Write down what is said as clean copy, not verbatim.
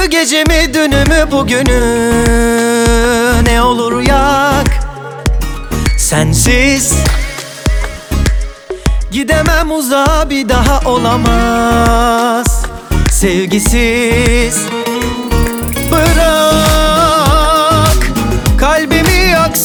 gecemi, dünümü, bugünü ne olur yak. Sensiz gidemem uzağa, bir daha olamaz. Sevgisiz bırak.